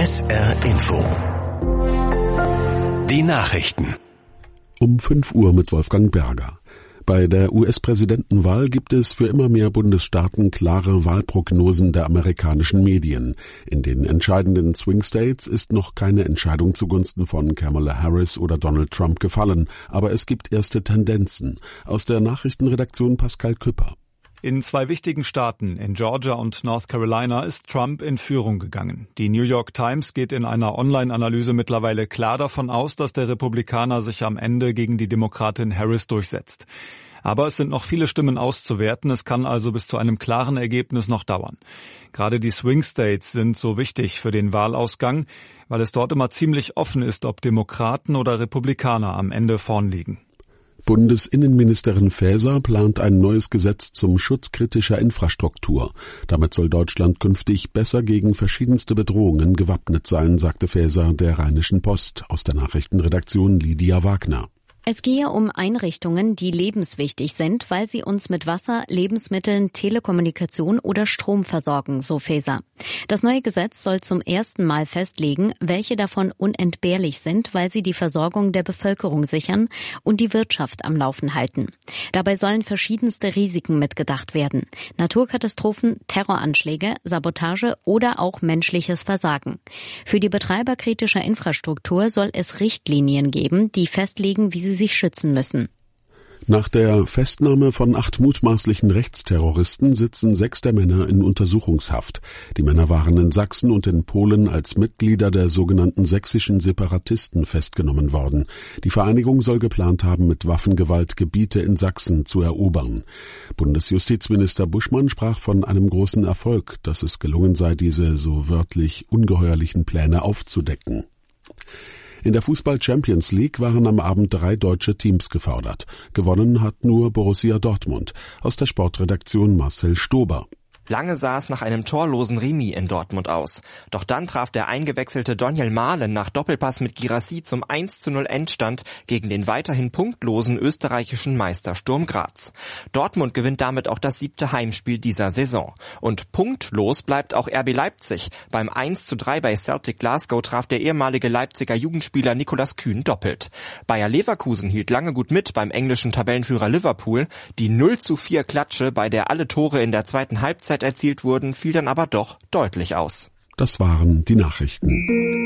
SR Info. Die Nachrichten. Um 5 Uhr mit Wolfgang Berger. Bei der US-Präsidentenwahl gibt es für immer mehr Bundesstaaten klare Wahlprognosen der amerikanischen Medien. In den entscheidenden Swing States ist noch keine Entscheidung zugunsten von Kamala Harris oder Donald Trump gefallen, aber es gibt erste Tendenzen. Aus der Nachrichtenredaktion Pascal Küpper. In 2 wichtigen Staaten, in Georgia und North Carolina, ist Trump in Führung gegangen. Die New York Times geht in einer Online-Analyse mittlerweile klar davon aus, dass der Republikaner sich am Ende gegen die Demokratin Harris durchsetzt. Aber es sind noch viele Stimmen auszuwerten, es kann also bis zu einem klaren Ergebnis noch dauern. Gerade die Swing States sind so wichtig für den Wahlausgang, weil es dort immer ziemlich offen ist, ob Demokraten oder Republikaner am Ende vorn liegen. Bundesinnenministerin Faeser plant ein neues Gesetz zum Schutz kritischer Infrastruktur. Damit soll Deutschland künftig besser gegen verschiedenste Bedrohungen gewappnet sein, sagte Faeser der Rheinischen Post. Aus der Nachrichtenredaktion Lydia Wagner. Es gehe um Einrichtungen, die lebenswichtig sind, weil sie uns mit Wasser, Lebensmitteln, Telekommunikation oder Strom versorgen, so Faeser. Das neue Gesetz soll zum ersten Mal festlegen, welche davon unentbehrlich sind, weil sie die Versorgung der Bevölkerung sichern und die Wirtschaft am Laufen halten. Dabei sollen verschiedenste Risiken mitgedacht werden. Naturkatastrophen, Terroranschläge, Sabotage oder auch menschliches Versagen. Für die Betreiber kritischer Infrastruktur soll es Richtlinien geben, die festlegen, wie sie sich schützen müssen. Nach der Festnahme von 8 mutmaßlichen Rechtsterroristen sitzen 6 der Männer in Untersuchungshaft. Die Männer waren in Sachsen und in Polen als Mitglieder der sogenannten sächsischen Separatisten festgenommen worden. Die Vereinigung soll geplant haben, mit Waffengewalt Gebiete in Sachsen zu erobern. Bundesjustizminister Buschmann sprach von einem großen Erfolg, dass es gelungen sei, diese so wörtlich ungeheuerlichen Pläne aufzudecken. In der Fußball-Champions League waren am Abend 3 deutsche Teams gefordert. Gewonnen hat nur Borussia Dortmund. Aus der Sportredaktion Marcel Stober. Lange sah es nach einem torlosen Remis in Dortmund aus. Doch dann traf der eingewechselte Daniel Mahlen nach Doppelpass mit Guirassy zum 1:0 Endstand gegen den weiterhin punktlosen österreichischen Meister Sturm Graz. Dortmund gewinnt damit auch das 7. Heimspiel dieser Saison. Und punktlos bleibt auch RB Leipzig. Beim 1:3 bei Celtic Glasgow traf der ehemalige Leipziger Jugendspieler Nicolas Kühn doppelt. Bayer Leverkusen hielt lange gut mit beim englischen Tabellenführer Liverpool. Die 0:4 Klatsche, bei der alle Tore in der zweiten Halbzeit erzielt wurden, fiel dann aber doch deutlich aus. Das waren die Nachrichten.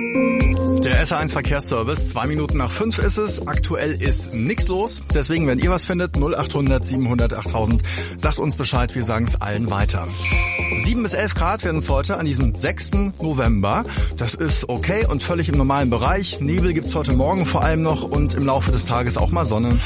Der SR1 Verkehrsservice, 2 Minuten nach 5 ist es. Aktuell ist nichts los. Deswegen, wenn ihr was findet, 0800 700 8000, sagt uns Bescheid, wir sagen es allen weiter. 7 bis 11 Grad werden es heute an diesem 6. November. Das ist okay und völlig im normalen Bereich. Nebel gibt's heute Morgen vor allem noch und im Laufe des Tages auch mal Sonne.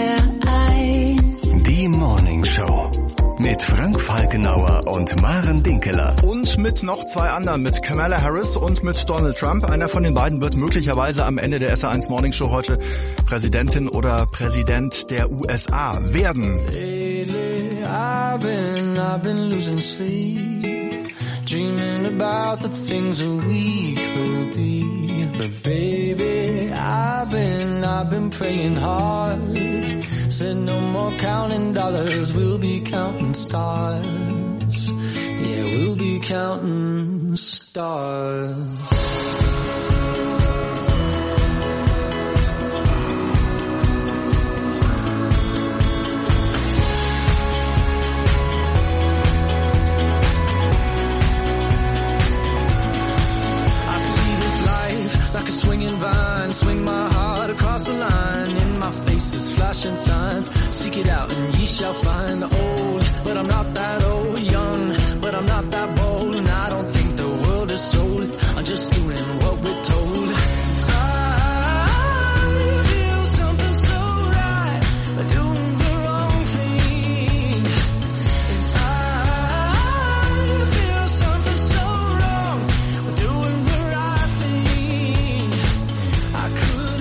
SR1. Die Morning Show. Mit Frank Falkenauer und Maren Dinkeler. Und mit noch 2 anderen, mit Kamala Harris und mit Donald Trump. Einer von den beiden wird möglicherweise am Ende der SR1 Morning Show heute Präsidentin oder Präsident der USA werden. Lately, I've been losing sleep, dreaming about the things that we could be. But baby, I've been praying hard. Said no more counting dollars, we'll be counting stars. Yeah, we'll be counting stars. I see this life like a swinging vine, swing my heart across the line. In my face is flashing signs, seek it out and ye shall find. Old, but I'm not that old. Young, but I'm not that bold. And I don't think the world is sold. I'm just doing what we're told. I feel something so right, doing the wrong thing. And I feel something so wrong, doing the right thing. I could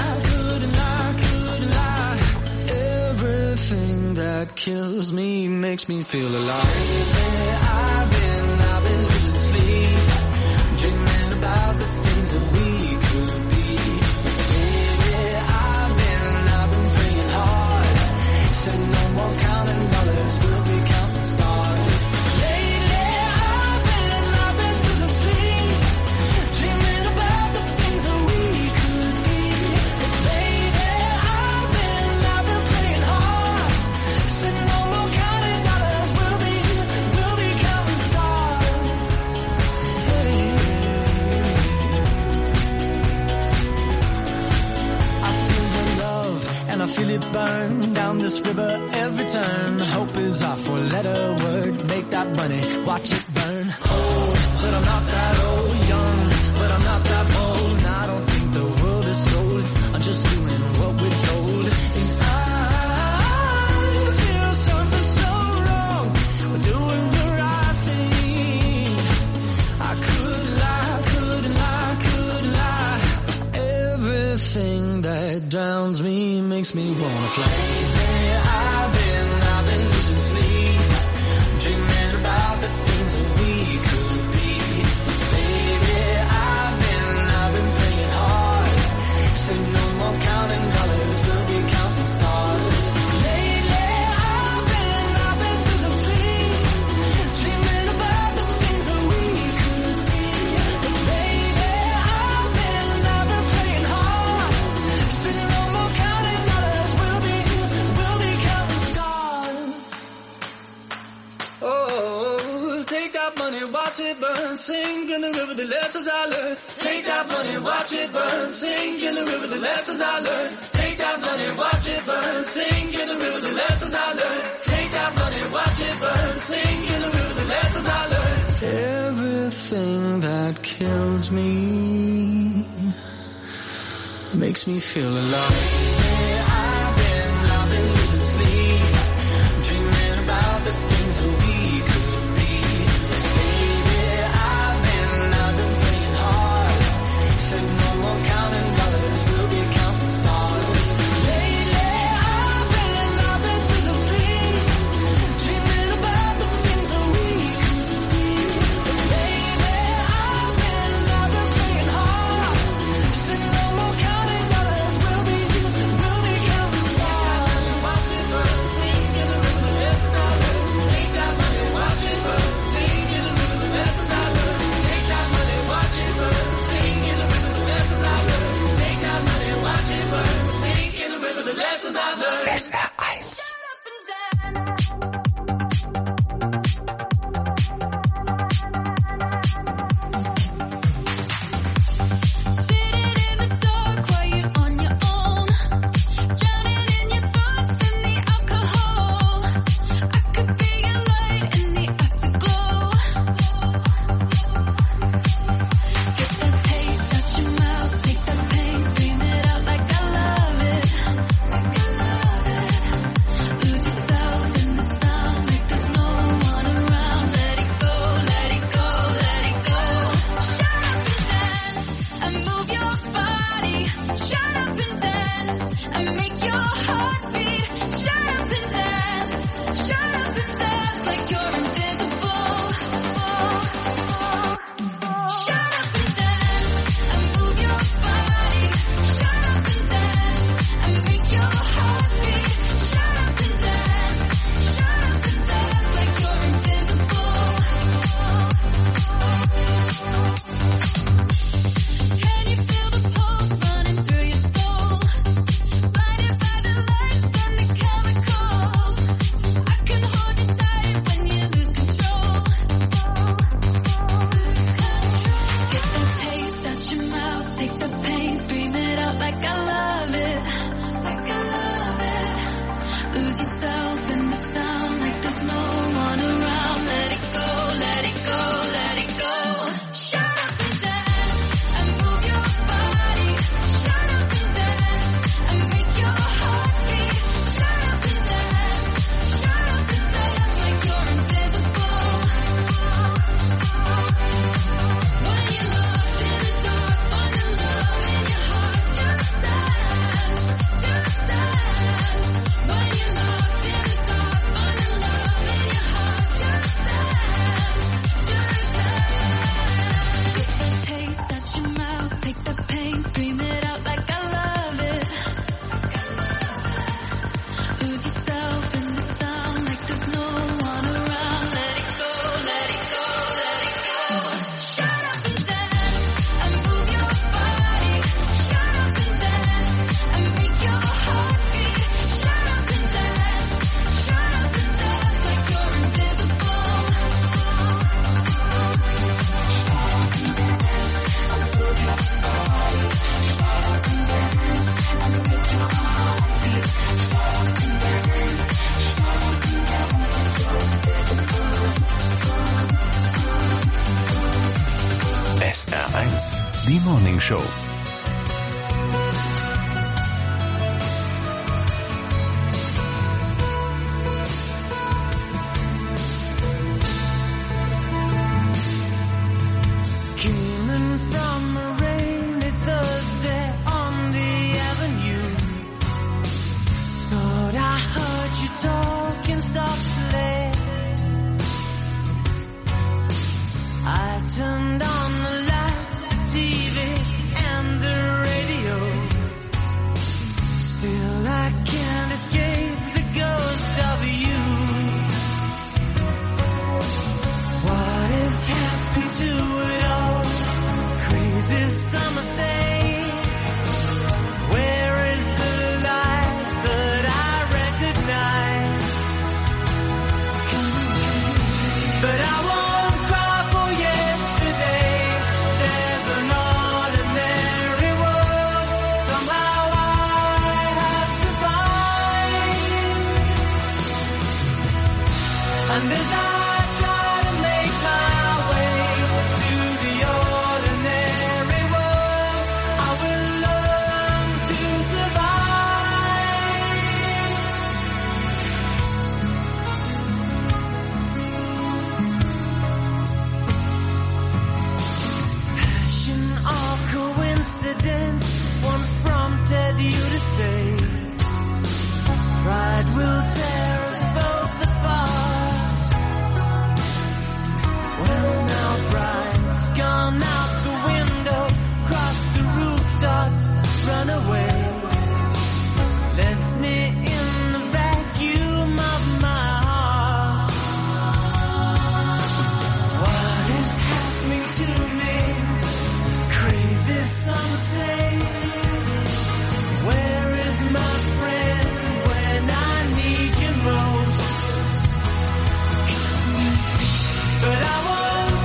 lie. Everything that kills me makes me feel alive. I've been losing sleep, dreaming about the things that we could be. Baby, I've been praying hard. Said no more counting dollars, we'll be counting stars. Lately, I've been losing sleep, dreaming it burn. Down this river every turn. Hope is our four-letter word. Make that money, watch it burn. Old, but I'm not that old. Young, but I'm not that bold. And I don't think the world is sold. I'm just doing what we're told. And I feel something so wrong. We're doing the right thing. I could lie, could lie, could lie. Everything that drowns me makes me wanna fly. I've been losing sleep, dreaming about the things that we could be. Baby, I've been praying hard. Say no more counting dollars, we'll be counting stars. Lately, I've been losing sleep, dreaming about the things that we could be. But baby, I've been praying hard. Say no more counting dollars, we'll be counting stars. Oh, take that money, watch it burn, sink in the river, the lessons I learned. Take that money, watch it burn, sink in the river, the lessons I learned. Take that money, watch it burn, sink in the river, the lessons I learned. Take that money, watch it burn, sink in the river, the lessons I learned. Everything that kills me makes me feel alive. I've been losing sleep, dreaming about the things that we could be. Baby, I've been praying hard. Say no more counting dollars, we'll be counting stars. Lately, I've been losing sleep, dreaming about the things that we could be. Baby, I've been praying hard. Say no more counting dollars, we'll be counting stars. Watch it burn, sink in the river, let's not take that money. SR1, die Morning Show. Turned on the lights, the TV and the radio. Still I can't escape the ghost of you. What has happened to it all? Crazy summer thing. Where is the light that I recognize? But I won't. And as I try to make my way to the ordinary world, I will learn to survive. Passion or coincidence once prompted you to stay. Pride will tear us both apart. Gone out the window, crossed the rooftops, run away. Left me in the vacuum of my heart. What is happening to me? Crazy some say. Where is my friend when I need you most? But I won't.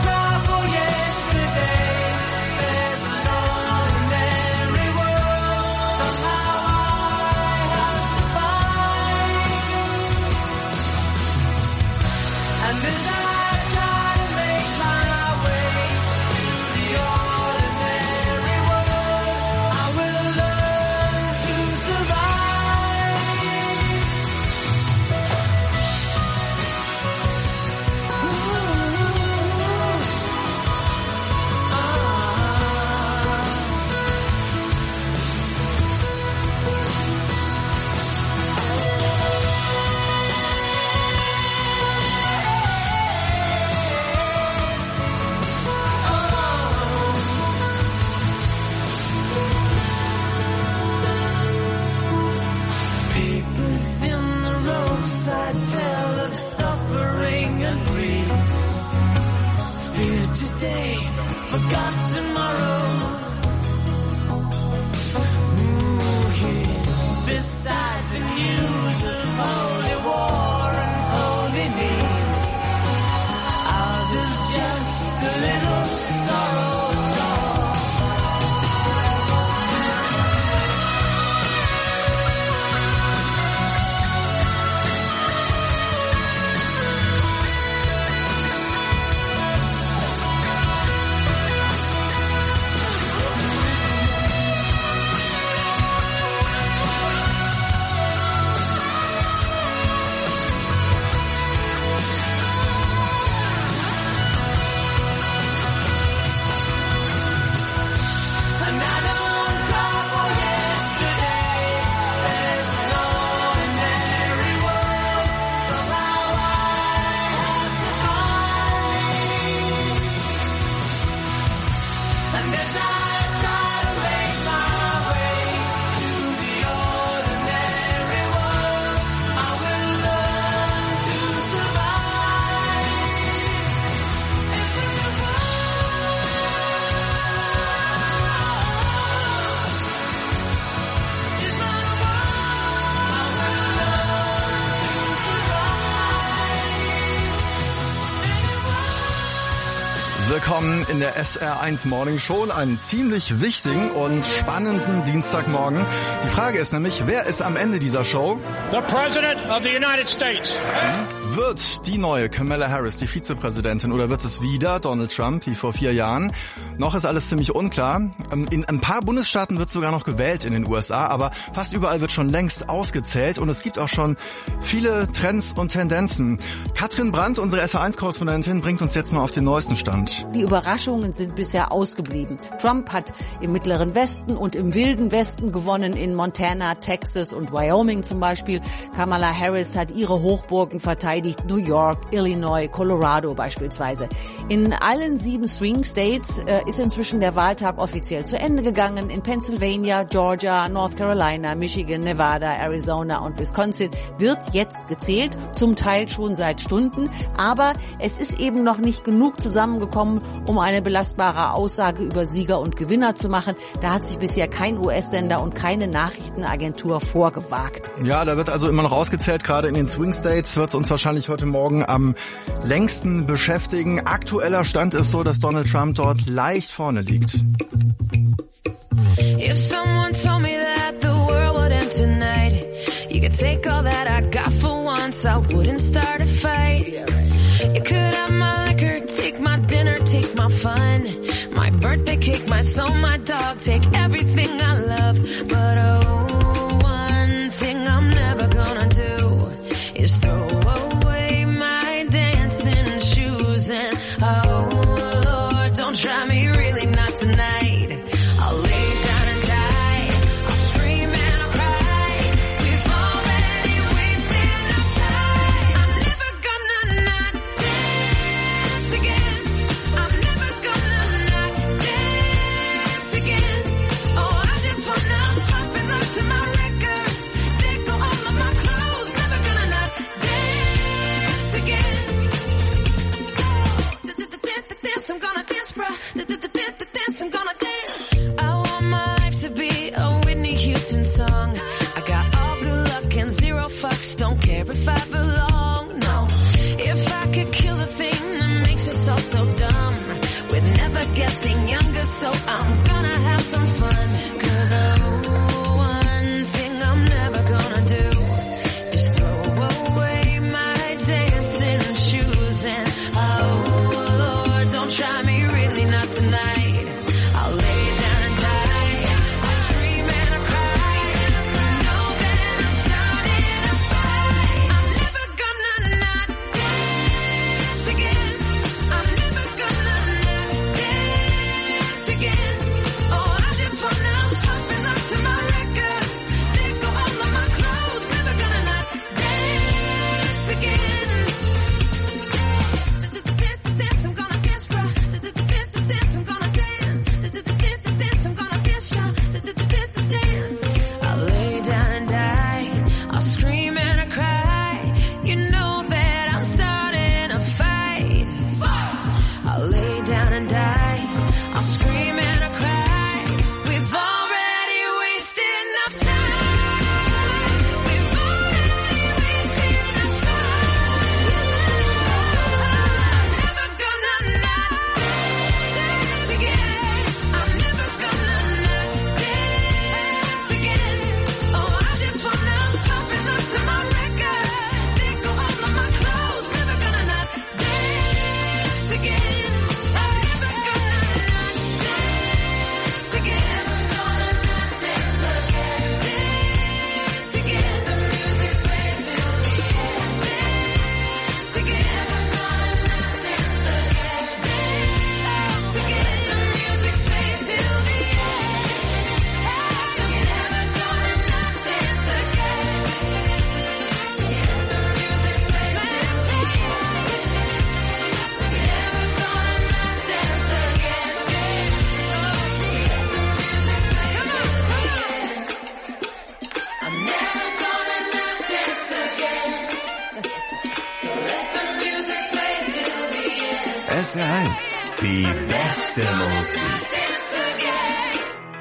Today, forgot tomorrow. Here, beside the news of holy war and holy need, ours is just a little sorrow Willkommen in der SR1 Morning Show, einen ziemlich wichtigen und spannenden Dienstagmorgen. Die Frage ist nämlich, wer ist am Ende dieser Show? The President of the United States. Wird die neue Kamala Harris die Vizepräsidentin oder wird es wieder Donald Trump wie vor 4 Jahren? Noch ist alles ziemlich unklar. In ein paar Bundesstaaten wird sogar noch gewählt in den USA, aber fast überall wird schon längst ausgezählt und es gibt auch schon viele Trends und Tendenzen. Katrin Brandt, unsere SA1-Korrespondentin, bringt uns jetzt mal auf den neuesten Stand. Die Überraschungen sind bisher ausgeblieben. Trump hat im Mittleren Westen und im Wilden Westen gewonnen, in Montana, Texas und Wyoming zum Beispiel. Kamala Harris hat ihre Hochburgen verteidigt, New York, Illinois, Colorado beispielsweise. In allen 7 Swing States ist inzwischen der Wahltag offiziell zu Ende gegangen. In Pennsylvania, Georgia, North Carolina, Michigan, Nevada, Arizona und Wisconsin wird jetzt gezählt, zum Teil schon seit Stunden. Aber es ist eben noch nicht genug zusammengekommen, um eine belastbare Aussage über Sieger und Gewinner zu machen. Da hat sich bisher kein US-Sender und keine Nachrichtenagentur vorgewagt. Ja, da wird also immer noch ausgezählt. Gerade in den Swing States wird es uns wahrscheinlich heute Morgen am längsten beschäftigen. Aktueller Stand ist so, dass Donald Trump dort leicht vorne liegt. If someone told me that the world would end tonight, you could take all that I got for once, I wouldn't start a fight. You could have my liquor, take my dinner, take my fun, my birthday cake, my soul, my dog, take everything I love. But oh, one thing I'm never gonna do is throw away my dancing shoes. And oh Lord, don't try me, really not tonight. I'll lay down and die, I'll scream and I'll cry. We've already wasted enough time. I'm never gonna not dance again. I'm never gonna not dance again. Oh, I just wanna pop and look to my records. They go all of my clothes. Never gonna not dance again. Dance, I'm gonna dance, bruh. Dance, I'm gonna dance. I want my life to be a Whitney Houston song. I got all good luck and zero fucks. Don't care if I belong, no. If I could kill the thing that makes us all so dumb, we're never getting younger, so I'm gonna have some fun. 'Cause oh, one thing I'm never gonna do is throw away my dancing shoes. And oh Lord, don't try me, really not tonight. I'll lay down and die, I'll scream and I'll cry. Know that I'm starting a fight. I'm never gonna not dance again. I'm never gonna not dance again. Oh, I just wanna pop and look to my records. They go all of my clothes. Never gonna not dance again. Dance, I'm gonna dance, bro. Dance, I'm gonna dance. Dance, I'm gonna dance, y'all. Dance. I'll lay down and die. I'll scream and I cry. You know that I'm starting a fight. I'll lay down and die. I'll scream and I cry. We've already wasted enough time. We've already wasted enough time. I'm never gonna not dance again. I'm never gonna not dance again. Oh, I just wanna pop and look to my records. They go all of my clothes. Never gonna not dance again. I'm never gonna not dance again. I'm gonna not dance again. Dance again. The music plays till the end. Dance again. I'm gonna not dance again. Dance again. The music plays till the end. I'm never gonna not dance again. The music plays till the end. Never gonna not dance again. I'm never gonna not dance again. So let the music play till the end. SR1, die beste Musik. Dance again.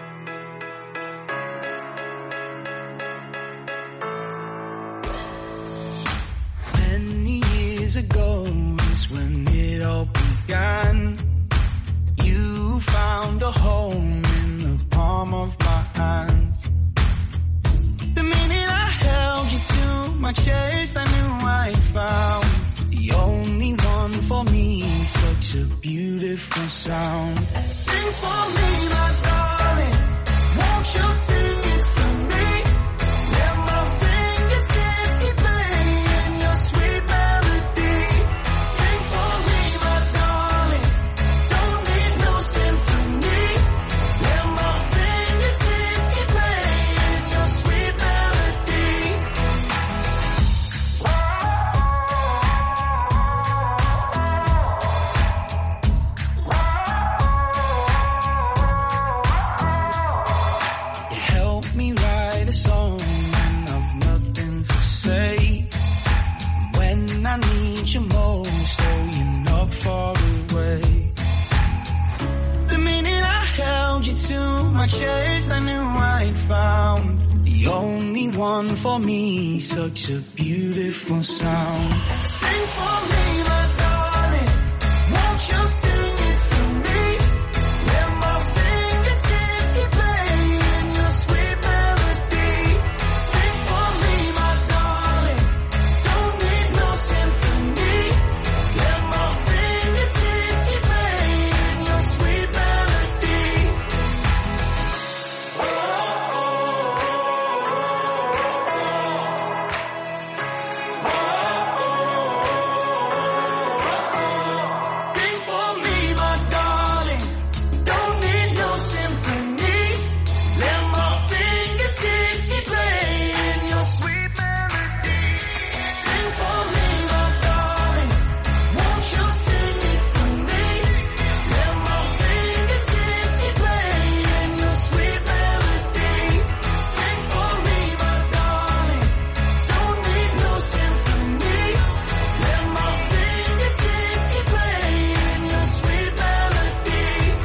Many years ago is when it all began. You found a home in the palm of my hands. The minute I held you to my chest, I knew I found such a beautiful sound. Sing for me, my darling, won't you sing it for me? Let my fingertips keep playing your sweet melody. Sing for me, my darling, don't need no symphony. Let my fingertips keep playing your sweet melody. You help me write a song when I've nothing to say. When I need you most, oh, you're not far away. The minute I held you to my chest, I knew I'd found the only one for me. Such a beautiful sound. Sing for me, my darling, won't you sing it for me? Let my fingertips keep playing your sweet melody. Sing for me, my darling, don't need no symphony. Let my fingertips keep playing your sweet melody. Sing for me, my darling, don't need no symphony. Let my fingertips keep playing your sweet melody. Sing for me, my darling, won't you sing it for me? Let my fingertips keep playing your sweet melody. Sing for me, my darling, don't need no symphony. Let my fingertips keep playing your sweet melody.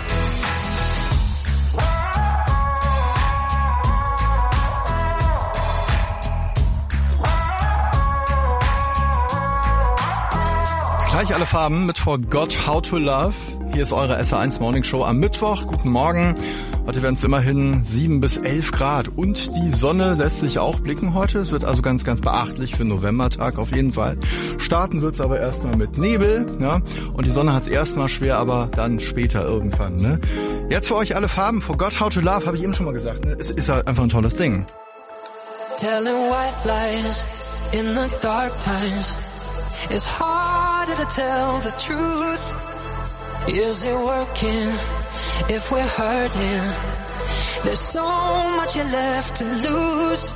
Gleich alle Farben mit Forgot How to Love. Hier ist eure SR1 Morning Show am Mittwoch. Guten Morgen. Heute werden es immerhin 7 bis 11 Grad und die Sonne lässt sich auch blicken heute. Es wird also ganz, ganz beachtlich für einen Novembertag auf jeden Fall. Starten wird es aber erstmal mit Nebel, ja? Und die Sonne hat es erstmal schwer, aber dann später irgendwann. Ne? Jetzt für euch alle Farben. Forgot How to Love, habe ich eben schon mal gesagt. Ne? Es ist halt einfach ein tolles Ding. Telling white lies in the dark times. It's harder to tell the truth. Is it working if we're hurting? There's so much left to lose.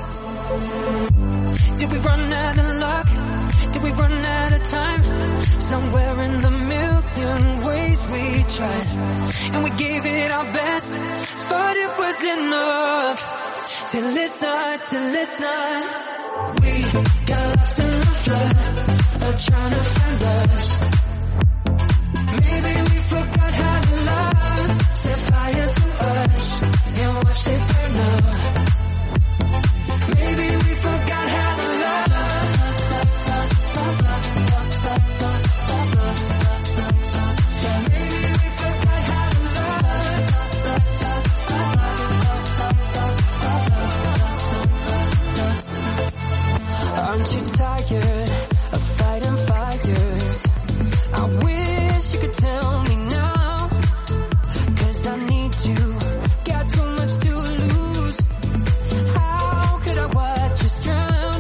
Did we run out of luck? Did we run out of time? Somewhere in the million ways we tried, and we gave it our best, but it was enough. Till it's not, till it's not. We got lost in the flood of trying to find us. Maybe we forgot how to love. Set fire to us and watched it burn up. Maybe we forgot how to love. Maybe we forgot how to love. Aren't you tired of fighting fires? I wish you could tell me now, 'cause I need you, got too much to lose. How could I watch us drown?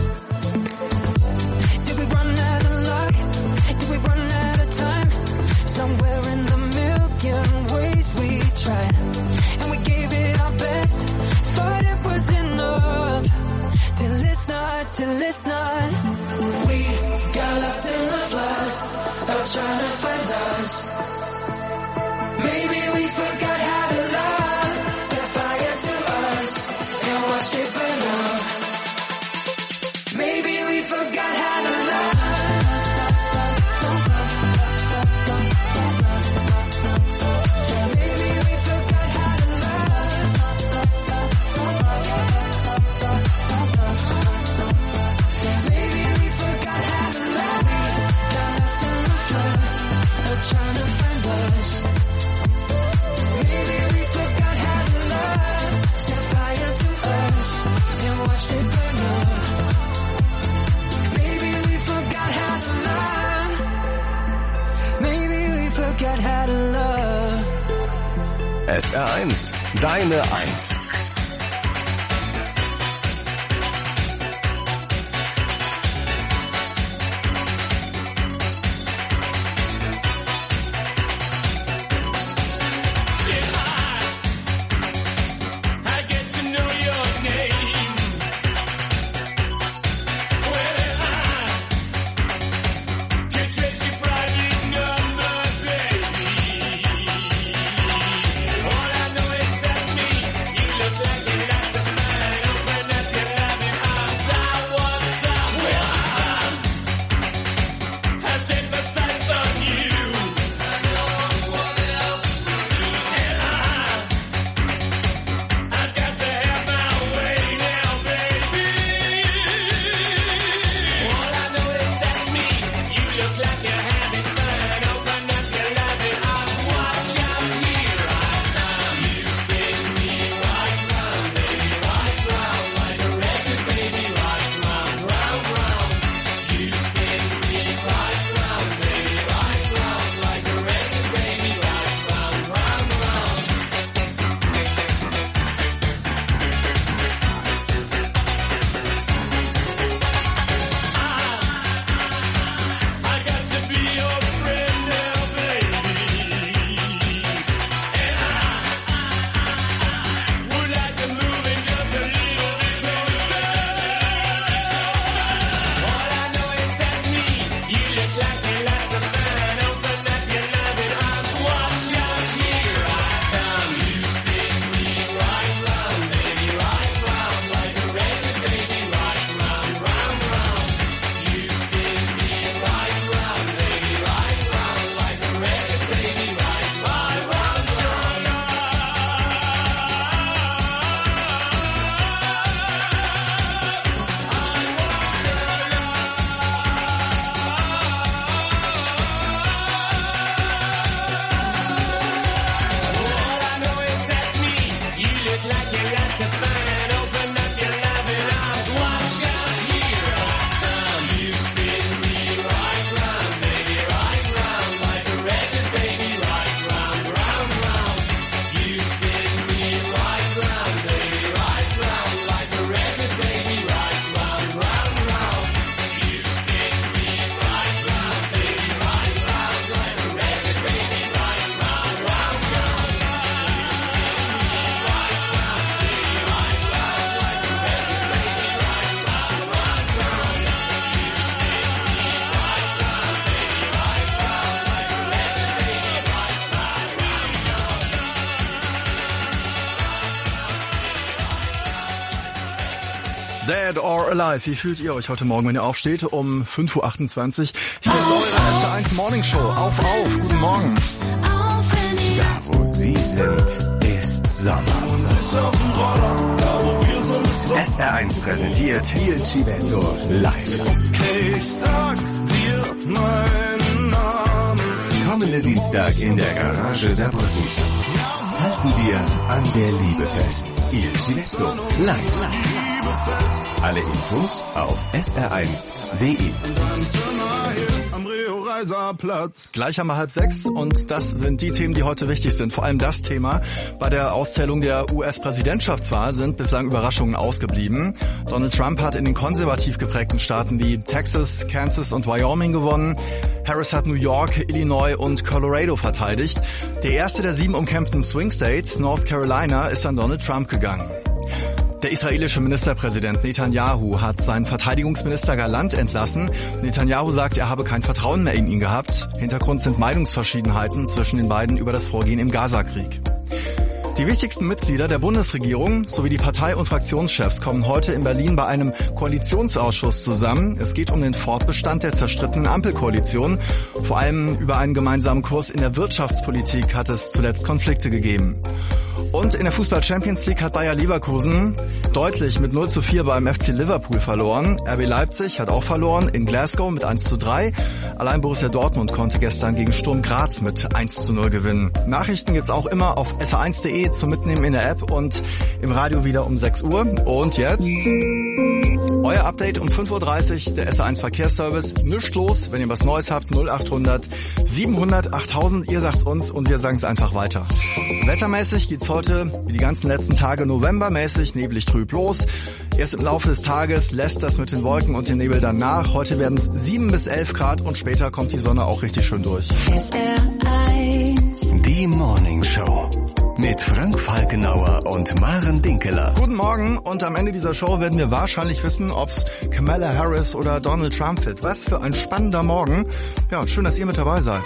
Did we run out of luck? Did we run out of time? Somewhere in the million ways we tried, and we gave it our best, but it was enough. Till it's not, till it's not. We got lost in the flood of trying to find us. Maybe we forgot how to love. Set fire to us and watched it burn up. Maybe we forgot how to love. Maybe we forgot how to love. Maybe we forgot how to love. Got lost in the flood of trying to find SR1, deine Eins. Dead or Alive, wie fühlt ihr euch heute Morgen, wenn ihr aufsteht um 5.28 Uhr? Hier ist eure SR1 Morning Show. Auf, guten Morgen. Da, wo Sie sind, ist Sommer. SR1 präsentiert Il Cimento live. Ich sag dir meinen Namen. Kommenden Dienstag in der Garage Saarbrücken. Halten wir an der Liebe fest. Il Cimento live. Alle Infos auf sr1.de. Gleich haben wir 5:30 und das sind die Themen, die heute wichtig sind. Vor allem das Thema: Bei der Auszählung der US-Präsidentschaftswahl sind bislang Überraschungen ausgeblieben. Donald Trump hat in den konservativ geprägten Staaten wie Texas, Kansas und Wyoming gewonnen. Harris hat New York, Illinois und Colorado verteidigt. Der erste der 7 umkämpften Swing States, North Carolina, ist an Donald Trump gegangen. Der israelische Ministerpräsident Netanyahu hat seinen Verteidigungsminister Gallant entlassen. Netanyahu sagt, er habe kein Vertrauen mehr in ihn gehabt. Hintergrund sind Meinungsverschiedenheiten zwischen den beiden über das Vorgehen im Gazakrieg. Die wichtigsten Mitglieder der Bundesregierung sowie die Partei- und Fraktionschefs kommen heute in Berlin bei einem Koalitionsausschuss zusammen. Es geht um den Fortbestand der zerstrittenen Ampelkoalition. Vor allem über einen gemeinsamen Kurs in der Wirtschaftspolitik hat es zuletzt Konflikte gegeben. Und in der Fußball-Champions League hat Bayer Leverkusen deutlich mit 0:4 beim FC Liverpool verloren. RB Leipzig hat auch verloren in Glasgow mit 1:3. Allein Borussia Dortmund konnte gestern gegen Sturm Graz mit 1:0 gewinnen. Nachrichten gibt's auch immer auf sr1.de zum Mitnehmen in der App und im Radio wieder um 6 Uhr. Und jetzt Euer Update um 5.30 Uhr, der SR1 Verkehrsservice. Nichts los, wenn ihr was Neues habt, 0800 700 8000. Ihr sagt's uns und wir sagen es einfach weiter. Wettermäßig geht's heute, wie die ganzen letzten Tage, novembermäßig, neblig trüb los. Erst im Laufe des Tages lässt das mit den Wolken und dem Nebel dann nach. Heute werden es 7 bis 11 Grad und später kommt die Sonne auch richtig schön durch. Die Morning Show mit Frank Falkenauer und Maren Dinkeler. Guten Morgen und am Ende dieser Show werden wir wahrscheinlich wissen, ob's Kamala Harris oder Donald Trump wird. Was für ein spannender Morgen. Ja, schön, dass ihr mit dabei seid.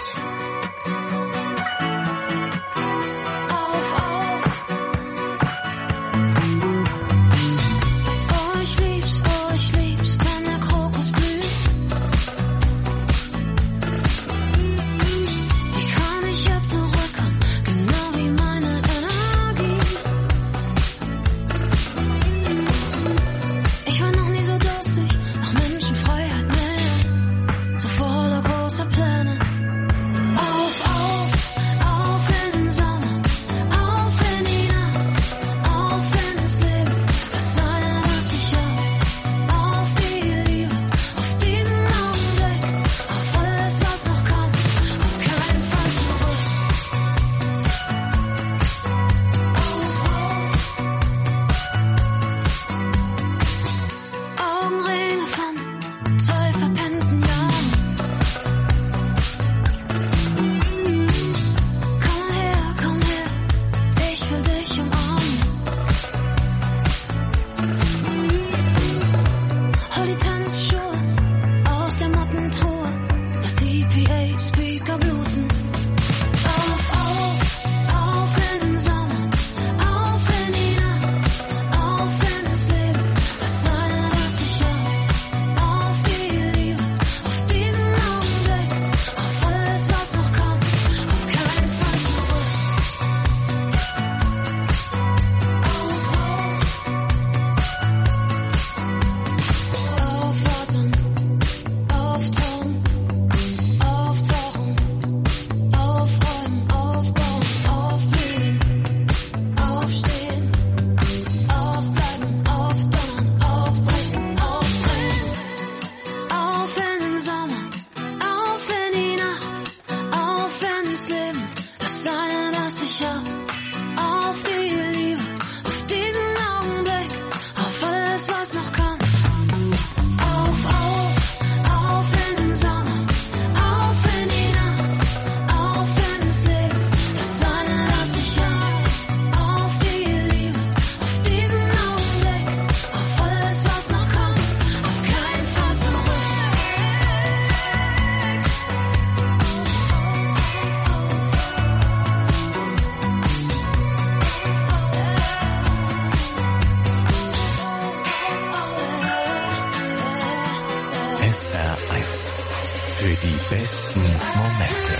SR1 für die besten Momente.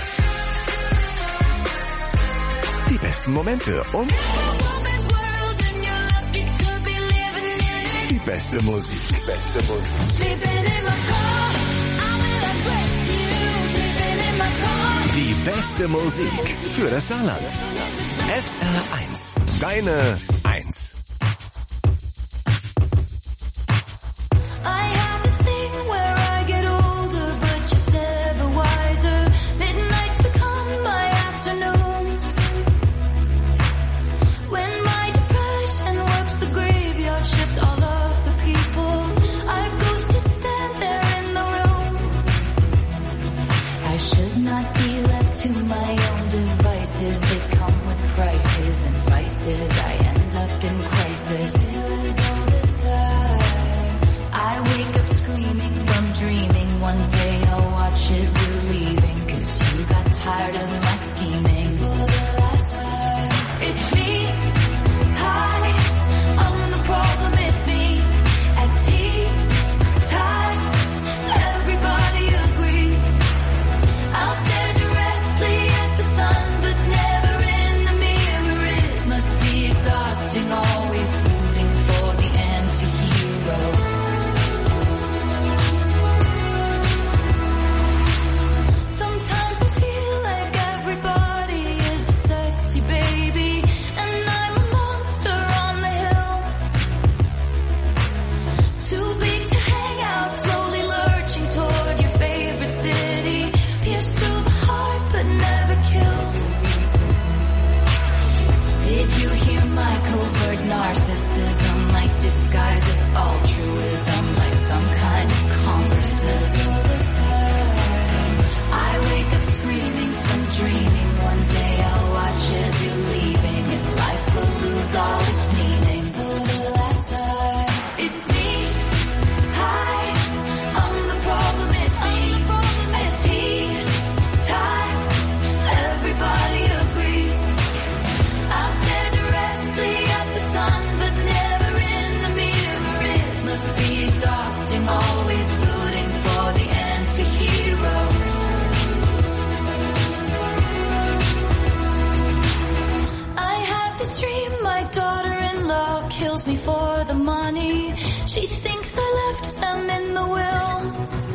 Die besten Momente und die beste Musik. Die beste Musik für das Saarland. SR1, deine 1. I end up in crisis. I wake up screaming from dreaming. One day I'll watch as you're leaving, 'cause you got tired of my scheming. For the last time, it's me. Hi, I'm the problem, it's me. At tea time, everybody agrees. I'll stare directly at the sun, but never in the mirror. It must be exhausting, always rooting for the like covert narcissism, like disguises altruism, like some kind of consciousness. I wake up screaming from dreaming. One day I'll watch as you're leaving, and life will lose all its meaning. For the last time, it's me. Hi, I'm the problem. It's me. At tea time, everybody agrees. I'll stare directly at the sun, but never in the mirror. It must be exhausting, always rooting for the anti-hero. This dream, my daughter-in-law kills me for the money. She thinks I left them in the will.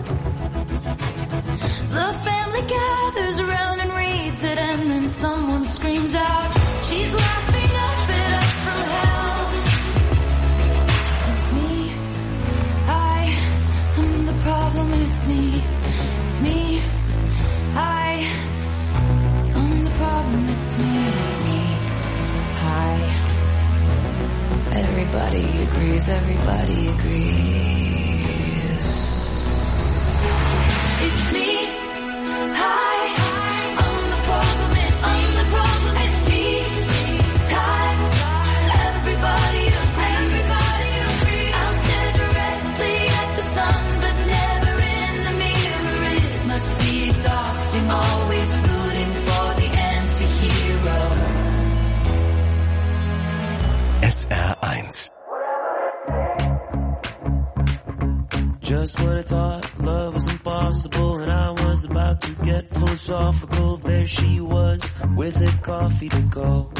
The family gathers around and reads it, and then someone screams out, she's laughing up at us from hell. It's me. I'm the problem. It's me. It's me. I'm the problem. It's me. It's me. Everybody agrees, everybody agrees. It's me. Hi, I'm the problem, it's me. I'm the problem, it's tea time. Everybody agrees, I'll stare directly at the sun, but never in the mirror. It must be exhausting, always rooting for the anti-hero. SR1. Just when I thought love was impossible and I was about to get philosophical, there she was with a coffee to go.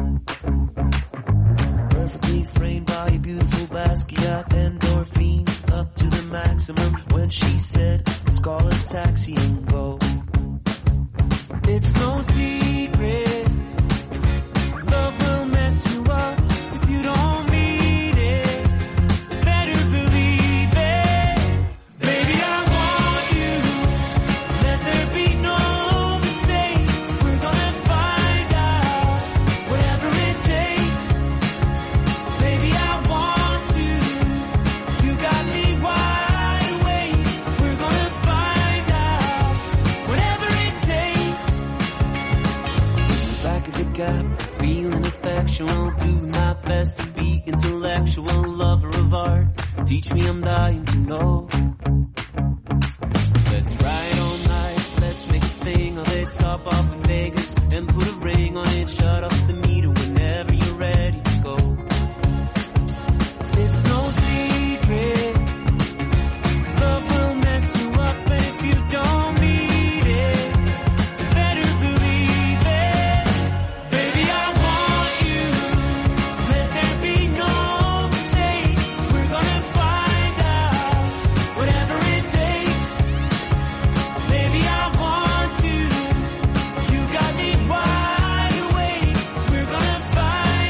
Perfectly framed by a beautiful Basquiat, endorphins up to the maximum when she said, let's call a taxi and go. It's no secret, love will mess you up. You don't mean it, better believe it. Baby, I want you, let there be no mistake. We're gonna find out, whatever it takes. Baby, I want you, you got me wide awake. We're gonna find out, whatever it takes. Back of the gap, feeling affectional, do my best to be intellectual, lover of art. Teach me, I'm dying to know. Let's ride all night, let's make a thing of it. Stop off in Vegas and put a ring on it. Shut off the meter whenever you're ready to go. It's no secret, love will mess you up, but if you don't need it, better believe it. Baby, I want you, let there be no mistake. We're gonna find out, whatever it takes. Baby, I want you, you got me wide awake. We're gonna find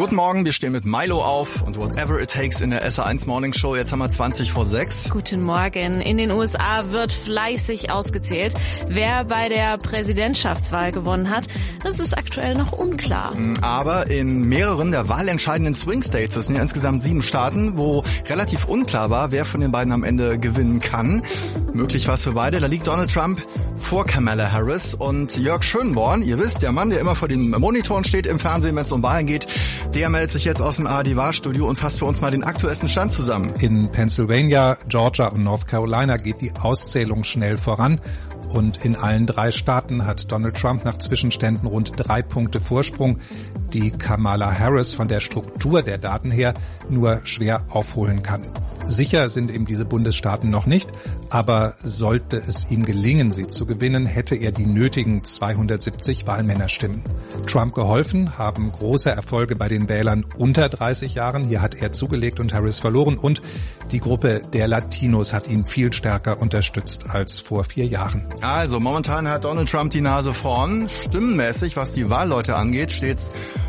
Guten Morgen, wir stehen mit Milo auf und Whatever It Takes in der SR1 Morning Show. Jetzt haben wir 20:06. Guten Morgen. In den USA wird fleißig ausgezählt. Wer bei der Präsidentschaftswahl gewonnen hat, das ist aktuell noch unklar. Aber in mehreren der wahlentscheidenden Swing States, das sind ja insgesamt 7 Staaten, wo relativ unklar war, wer von den beiden am Ende gewinnen kann. Möglich war es für beide. Da liegt Donald Trump vor Kamala Harris und Jörg Schönborn, ihr wisst, der Mann, der immer vor den Monitoren steht im Fernsehen, wenn es um Wahlen geht, der meldet sich jetzt aus dem ARD-Wahlstudio und fasst für uns mal den aktuellsten Stand zusammen. In Pennsylvania, Georgia und North Carolina geht die Auszählung schnell voran. Und in allen 3 Staaten hat Donald Trump nach Zwischenständen rund 3 Punkte Vorsprung, die Kamala Harris von der Struktur der Daten her nur schwer aufholen kann. Sicher sind ihm diese Bundesstaaten noch nicht, aber sollte es ihm gelingen, sie zu gewinnen, hätte er die nötigen 270 Wahlmännerstimmen. Trump geholfen haben große Erfolge bei den Wählern unter 30 Jahren. Hier hat er zugelegt und Harris verloren. Und die Gruppe der Latinos hat ihn viel stärker unterstützt als vor 4 Jahren. Also momentan hat Donald Trump die Nase vorn. Stimmenmäßig, was die Wahlleute angeht, steht's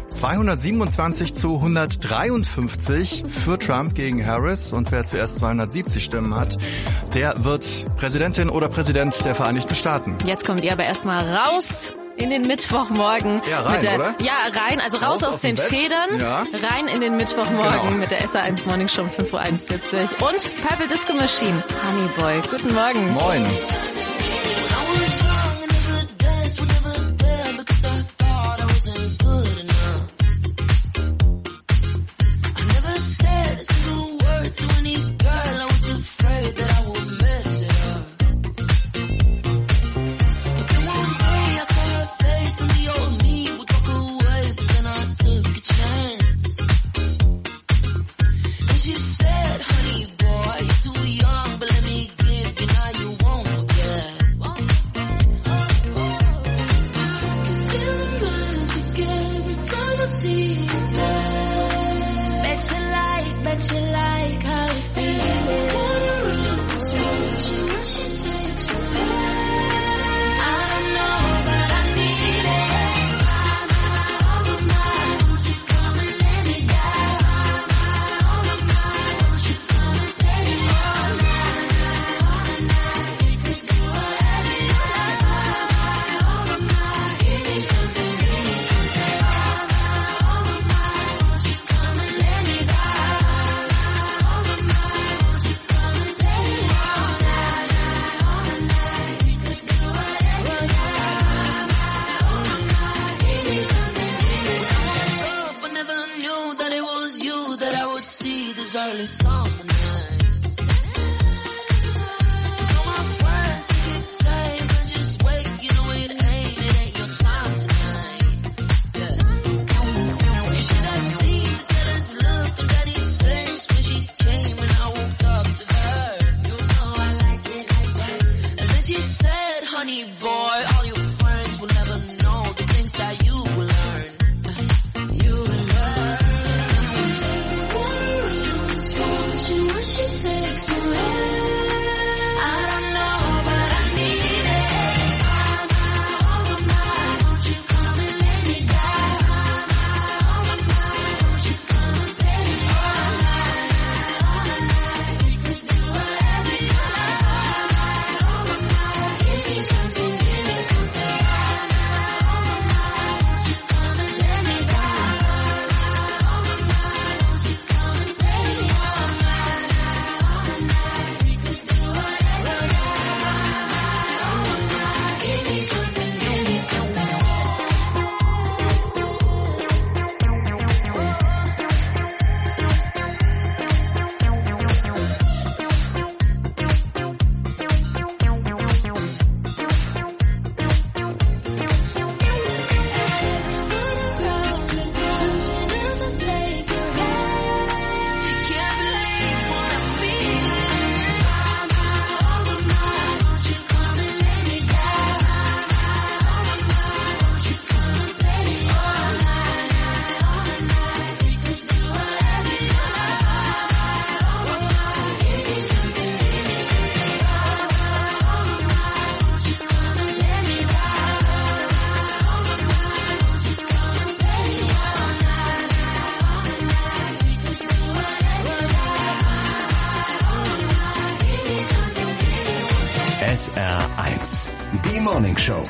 227:153 für Trump gegen Harris. Und wer zuerst 270 Stimmen hat, der wird Präsidentin oder Präsident der Vereinigten Staaten. Jetzt kommt ihr aber erstmal raus in den Mittwochmorgen. Ja, rein, oder? Ja, rein. Also raus aus den Bett. Federn. Ja. Rein in den Mittwochmorgen Genau. mit der SR1 Morning Show um 5:41 Uhr. Und Purple Disco Machine, Honey Boy. Guten Morgen. Moin. SR1, die Morning Show.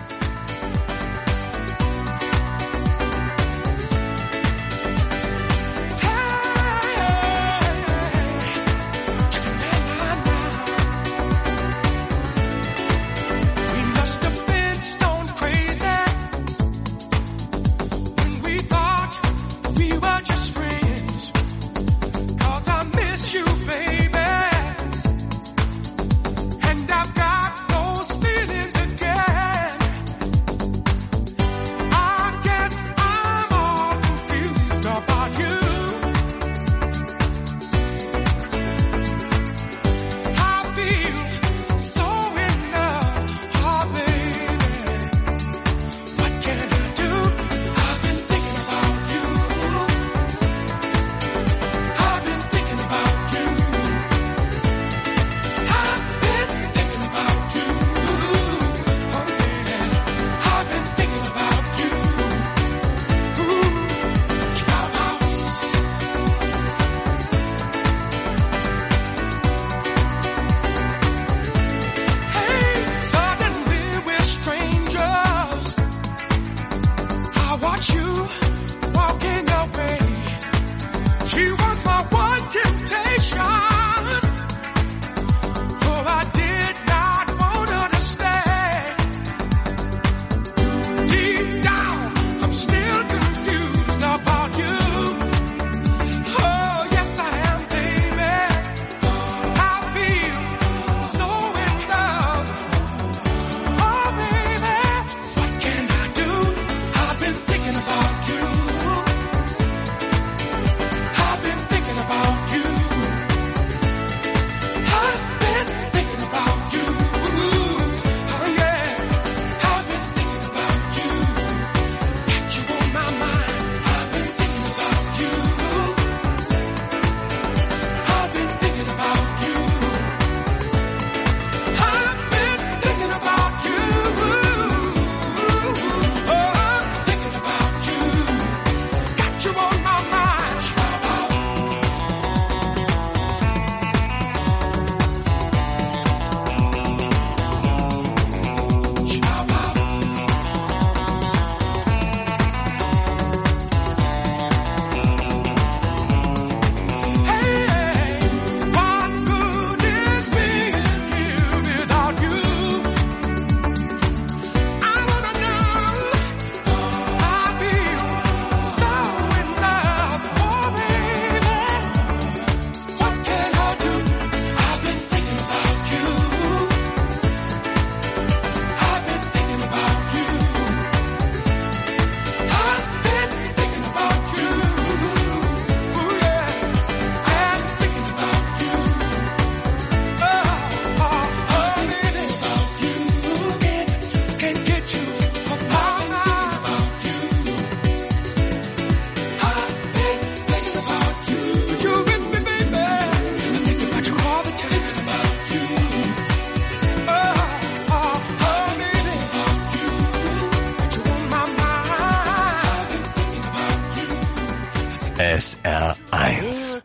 SR1.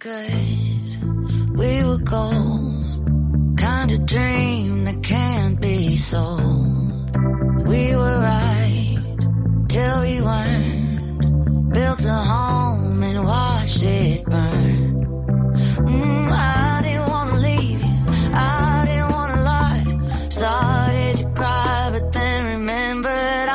We were gold, kind of dream that can't be sold. We were right till we weren't. Built a home and watched it burn. I didn't want to leave you, I didn't want to lie. Started to cry, but then remembered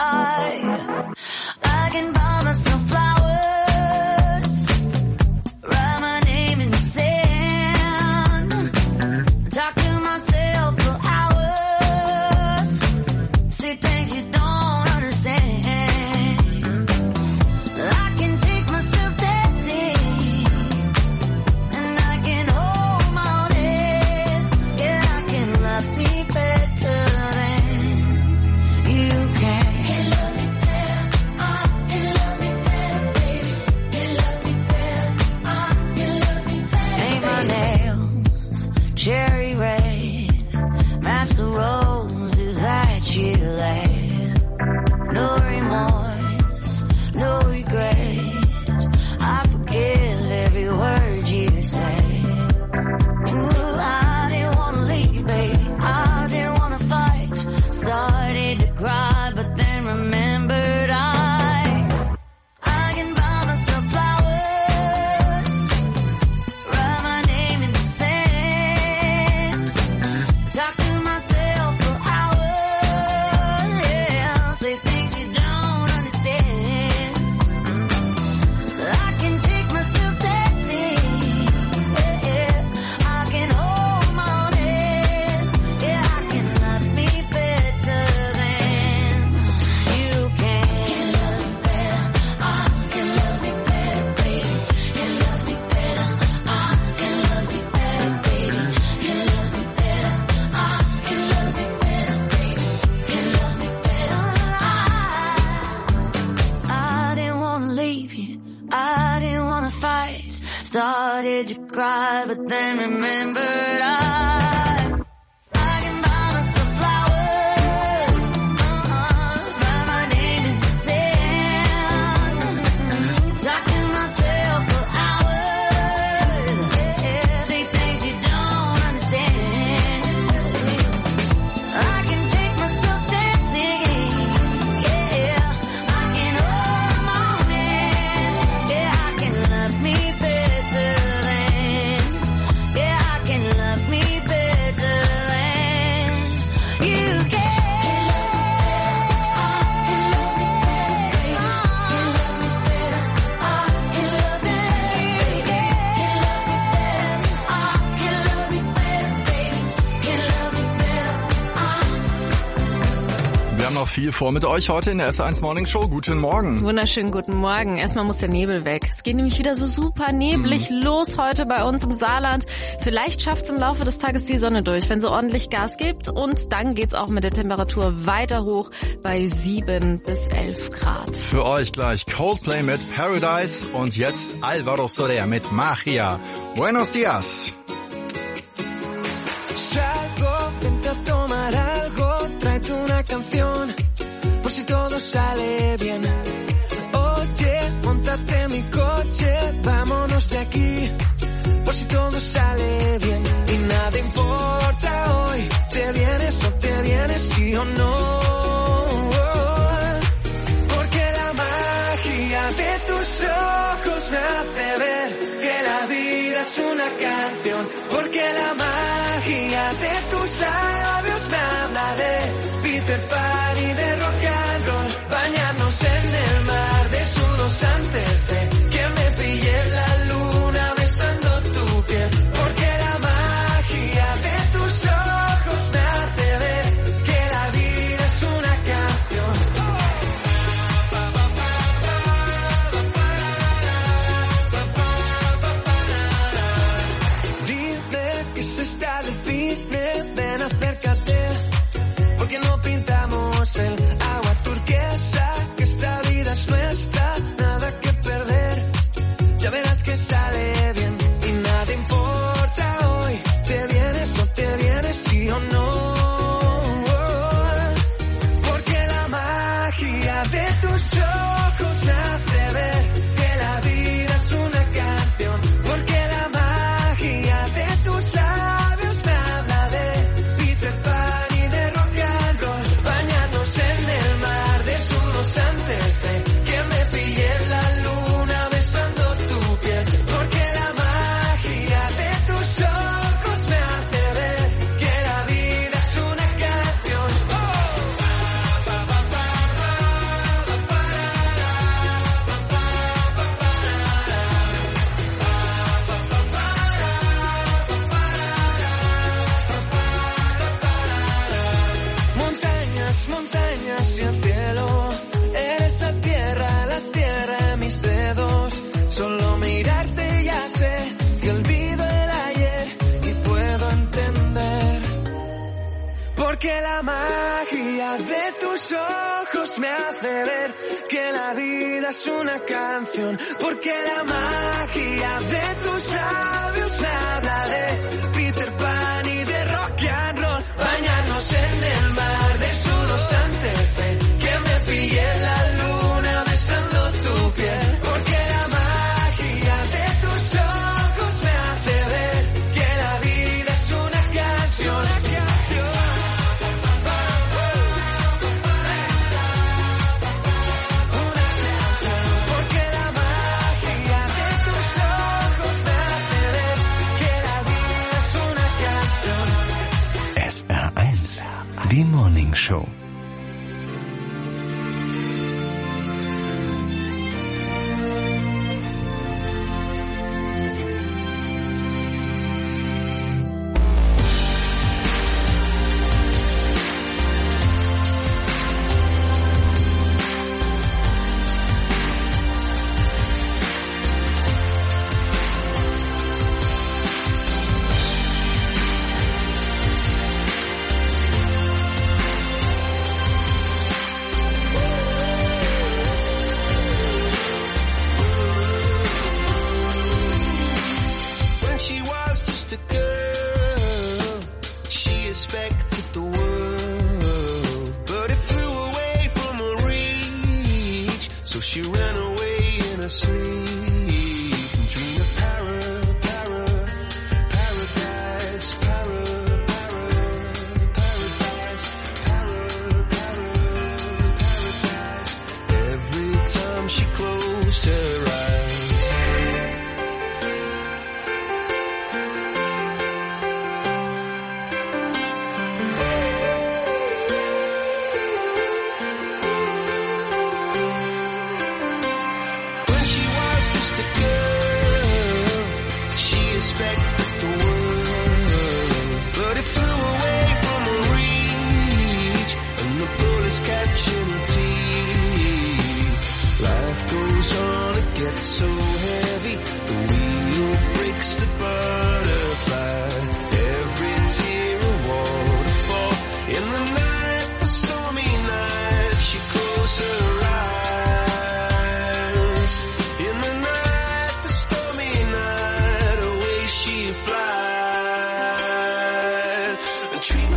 I can buy myself flowers, write my name in the sand, talk to myself for hours, say things you don't understand. I can take myself dancing, and I can hold my own head. Yeah, I can love me better than you can. Can love me better, can love me better, baby. Can love me better, can love me better. Paint my nails cherry red, match the roses that you laid. No remorse, no regret. I forgive every word you say. Ooh, I didn't want to leave, babe. I didn't want to fight. but then remembered I can buy myself flowers, write my name in the sand, talk to myself for hours, say things you don't understand. I can take myself dancing, yeah, I can hold the morning, yeah, I can love me better than, yeah, I can love me better than you can. Wir haben noch viel vor mit euch heute in der SR1 Morning Show. Guten Morgen. Wunderschönen guten Morgen. Erstmal muss der Nebel weg. Es geht nämlich wieder so super neblig los heute bei uns im Saarland. Vielleicht schafft es im Laufe des Tages die Sonne durch, wenn sie ordentlich Gas gibt. Und dann geht's auch mit der Temperatur weiter hoch bei 7 bis 11 Grad. Für euch gleich Coldplay mit Paradise und jetzt Alvaro Soler mit Magia. Buenos días. Salgo, vente a tomar algo, tráete una canción, por si todo sale bien. Oye, móntate en mi coche, vámonos de aquí, por si todo sale bien. Y nada importa hoy, te vienes o te vienes, sí o no. Porque la magia de tus ojos me hace ver que la vida es una canción. Porque la magia de tus labios me habla de Peter Pan y de rock and roll. Bañarnos en el mar desnudos antes de que me pille la luna besando tu piel. Porque la magia de tus ojos me hace ver que la vida es una canción. Dime que se está de cine, ven acércate, porque no pintamos el agua turquesa, que esta vida es nuestra, nada que perder, ya verás que sale bien. Y nada importa hoy, te vienes o te vienes, sí o no. Porque la magia de tus ojos me hace ver que la vida es una canción. Porque la magia de tus labios me habla de Peter Pan y de rock and roll. Bañarnos en el mar desnudos antes de que me pille la luna besando tu piel. Porque la magia de tus ojos me hace ver que la vida es una canción. Montañas, montañas y el cielo, eres la tierra de mis dedos. Solo mirarte ya sé que olvido el ayer y puedo entender. Porque la magia de tus ojos me hace ver que la vida es una canción. Porque la magia de tus labios me habla de Peter Pan y de rock and roll. Bañarnos en el mar desnudos antes de que me pille la luna besando tu piel. Porque la magia de tus ojos me hace ver que la vida es una canción. Porque la magia de tus ojos me hace ver que la vida es una canción. SR1, die Morning Show. the world, but it flew away from her reach. So she ran away in her sleep and dreamed of paradise, paradise. Every time she closed her eyes. Expected the world, but it flew away from her reach, and the bullets catching her teeth. Life goes on, it gets so heavy, the wheel breaks the butterfly. Every tear a waterfall. In the night, the stormy night, she closed her eyes. In the night, the stormy night, away she flies. A dream of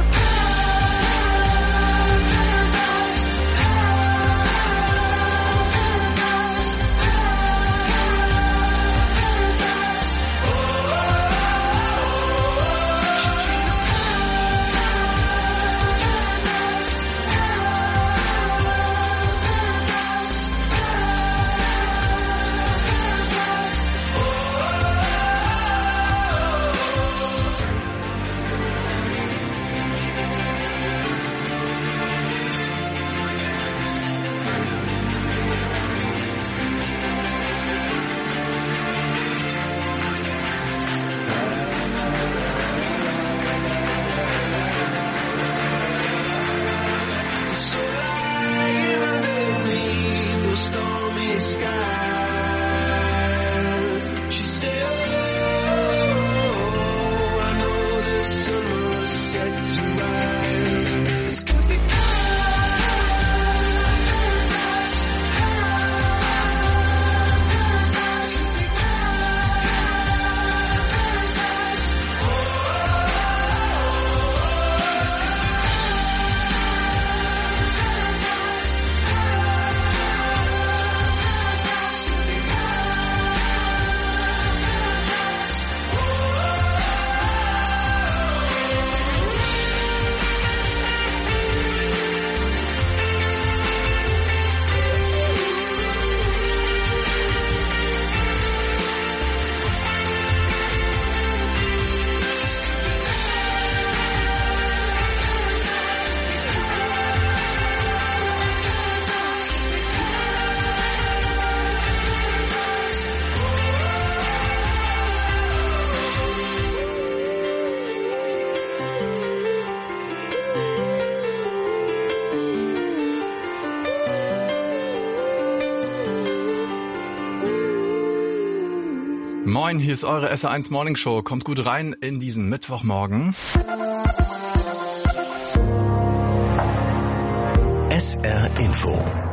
stormy skies. She said, oh, I know the sun was set to rise. This could be Moin, hier ist eure SR1 Morning Show. Kommt gut rein in diesen Mittwochmorgen. SR Info.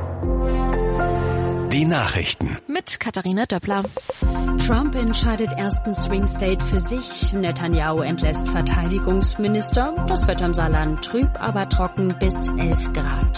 Die Nachrichten. Mit Katharina Döppler. Trump entscheidet ersten Swing State für sich. Netanyahu entlässt Verteidigungsminister. Das Wetter im Saarland trüb, aber trocken bis 11 Grad.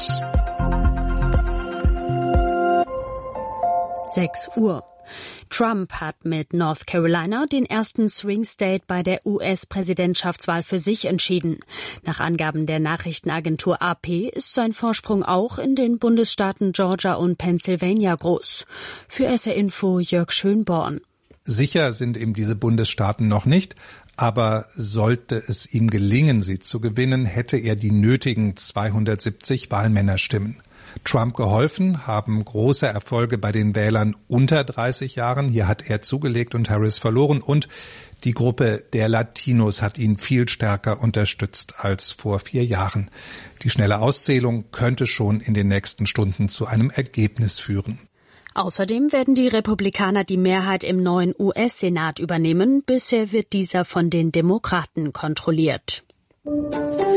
6 Uhr. Trump hat mit North Carolina den ersten Swing State bei der US-Präsidentschaftswahl für sich entschieden. Nach Angaben der Nachrichtenagentur AP ist sein Vorsprung auch in den Bundesstaaten Georgia und Pennsylvania groß. Für SR Info Jörg Schönborn. Sicher sind ihm diese Bundesstaaten noch nicht, aber sollte es ihm gelingen, sie zu gewinnen, hätte er die nötigen 270 Wahlmännerstimmen. Trump geholfen haben große Erfolge bei den Wählern unter 30 Jahren. Hier hat er zugelegt und Harris verloren. Und die Gruppe der Latinos hat ihn viel stärker unterstützt als vor 4 Jahren. Die schnelle Auszählung könnte schon in den nächsten Stunden zu einem Ergebnis führen. Außerdem werden die Republikaner die Mehrheit im neuen US-Senat übernehmen. Bisher wird dieser von den Demokraten kontrolliert.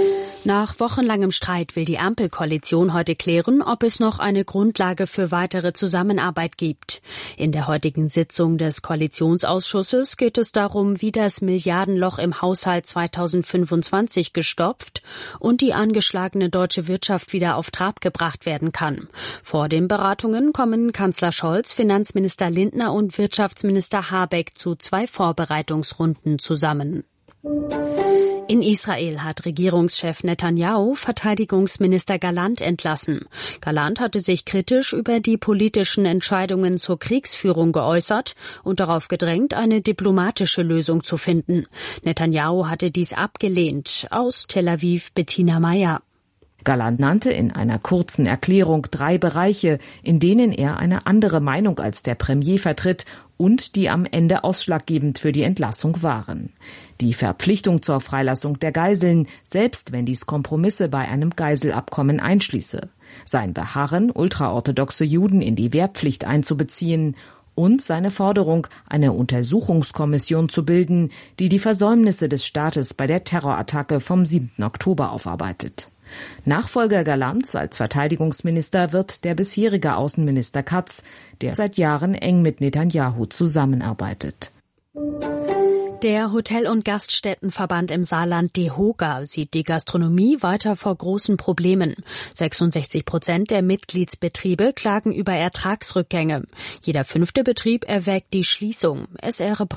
Nach wochenlangem Streit will die Ampelkoalition heute klären, ob es noch eine Grundlage für weitere Zusammenarbeit gibt. In der heutigen Sitzung des Koalitionsausschusses geht es darum, wie das Milliardenloch im Haushalt 2025 gestopft und die angeschlagene deutsche Wirtschaft wieder auf Trab gebracht werden kann. Vor den Beratungen kommen Kanzler Scholz, Finanzminister Lindner und Wirtschaftsminister Habeck zu 2 Vorbereitungsrunden zusammen. In Israel hat Regierungschef Netanyahu Verteidigungsminister Gallant entlassen. Gallant hatte sich kritisch über die politischen Entscheidungen zur Kriegsführung geäußert und darauf gedrängt, eine diplomatische Lösung zu finden. Netanyahu hatte dies abgelehnt. Aus Tel Aviv Bettina Meyer. Gallant nannte in einer kurzen Erklärung 3 Bereiche, in denen er eine andere Meinung als der Premier vertritt und die am Ende ausschlaggebend für die Entlassung waren. Die Verpflichtung zur Freilassung der Geiseln, selbst wenn dies Kompromisse bei einem Geiselabkommen einschließe. Sein Beharren, ultraorthodoxe Juden in die Wehrpflicht einzubeziehen und seine Forderung, eine Untersuchungskommission zu bilden, die die Versäumnisse des Staates bei der Terrorattacke vom 7. Oktober aufarbeitet. Nachfolger Gallants als Verteidigungsminister wird der bisherige Außenminister Katz, der seit Jahren eng mit Netanyahu zusammenarbeitet. Der Hotel- und Gaststättenverband im Saarland DEHOGA sieht die Gastronomie weiter vor großen Problemen. 66% der Mitgliedsbetriebe klagen über Ertragsrückgänge. Jeder 5. Betrieb erwägt die Schließung. SR